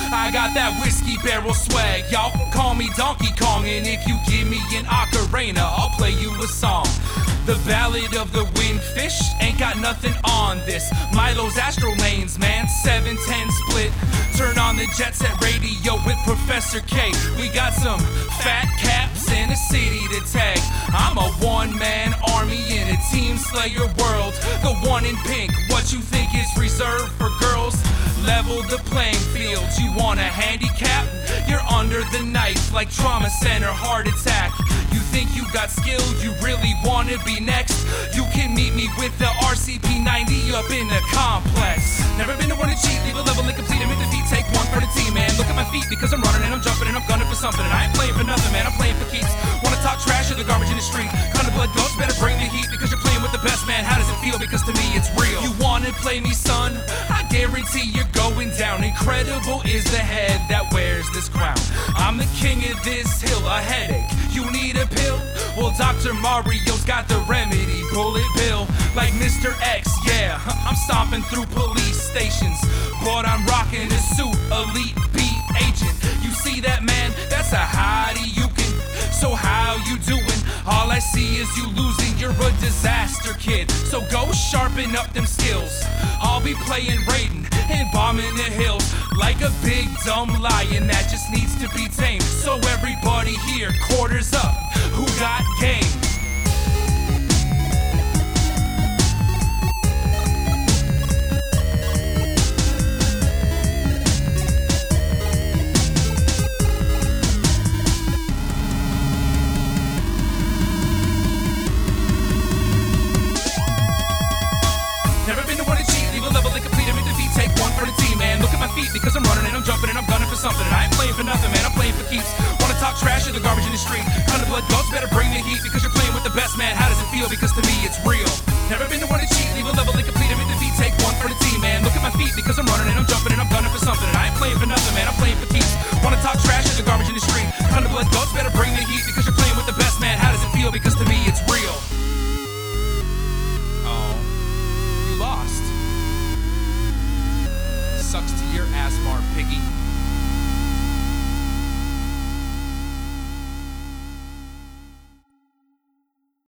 I got that whiskey barrel swag. Y'all call me Donkey Kong, and if you give me an ocarina, I'll play you a song. The Ballad of the Windfish ain't got nothing on this. Milo's Astro Lanes, man, 710 split. Turn on the Jet Set Radio with Professor K. We got some fat caps in a city to tag. I'm a one-man army in a Team Slayer world. The one in pink, what you think is reserved for girls? Level the playing field. You want a handicap? You're under the knife like trauma center heart attack. You think you got skill, you really wanna be next? You can meet me with the RCP-90 up in the complex. Never been the one to cheat, leave a level incomplete, I'm in defeat, take one for the team, man. Look at my feet because I'm running and I'm jumping and I'm gunning for something. And I ain't playing for nothing, man, I'm playing for keeps. Wanna talk trash or the garbage in the street? Kind of blood ghost, better bring the heat because you're playing with the best, man. How does it feel? Because to me it's real. You wanna play me, son? I guarantee you're going down. Incredible is the head that wears this crown. I'm the king of this hill, a headache. You need a pill? Well, Dr. Mario's got the remedy, bullet bill. Like Mr. X, yeah, I'm stomping through police stations, but I'm rocking a suit, elite beat agent. You see that, man? That's a hottie you can. So how you doing? All I see is you losing, you're a disaster, kid. So go sharpen up them skills. I'll be playing Raiden and bombing the hills like a big dumb lion that just needs to be tamed. So everybody here, quarters up, who got game? Never been the one to cheat, leave a level incomplete, I'm in defeat, take one for the team, man. Look at my feet because I'm running and I'm jumping and I'm gunning for something. And I ain't playing for nothing, man, I'm playing for keeps. Wanna talk trash or the garbage in the street? Kind of blood ghost, better bring the heat because you're playing with the best, man. How does it feel? Because to me it's real. Never been the one to cheat, leave a level incomplete, I'm in defeat, take one for the team, man. Look at my feet because I'm running and I'm jumping and I'm gunning for something. And I ain't playing for nothing, man, I'm playing for keeps. Wanna talk trash or the garbage in the street? Kind of blood ghost, better bring the heat because you're playing with the best, man. How does it feel? Because to me it's real. Oh, you lost. Sucks to your ass, Mark Piggy.